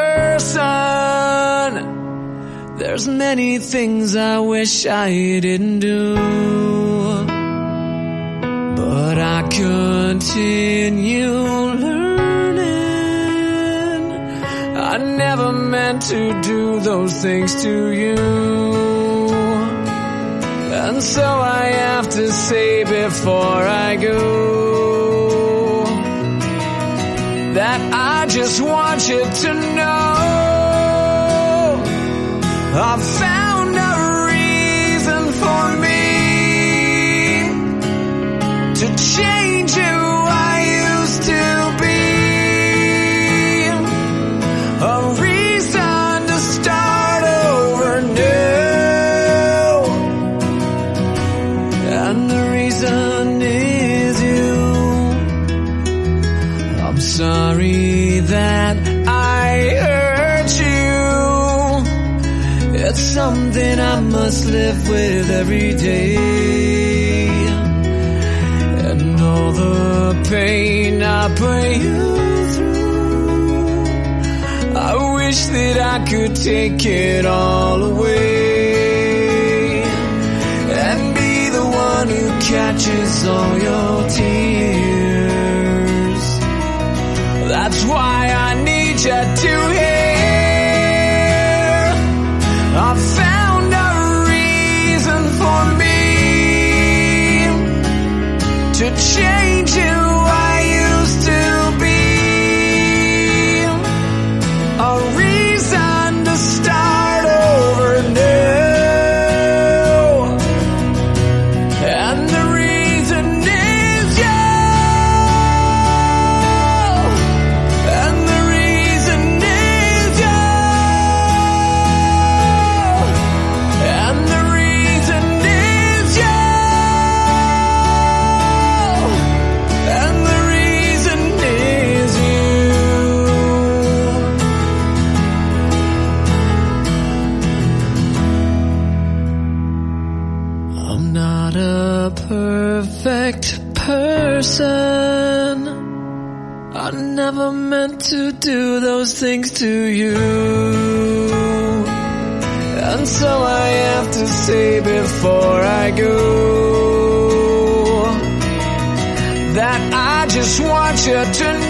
person. There's many things I wish I didn't do, but I continue learning. I never meant to do those things to you, and so I have to say before I go that I just want you to know I found a reason for me to change who I used to be, a reason to start over new, and the reason is you. I'm sorry that I hurt you. It's something I must live with every day, and all the pain I put you through, I wish that I could take it all away and be the one who catches all your tears. That's why I need you to hear I found a reason for me to change who I used to be, a reason to start over new, and the reason is you, and the reason is you, and the reason is you, and the reason is you. I'm not a perfect person. I never meant to do those things to you, and so I have to say before I go that I just want you to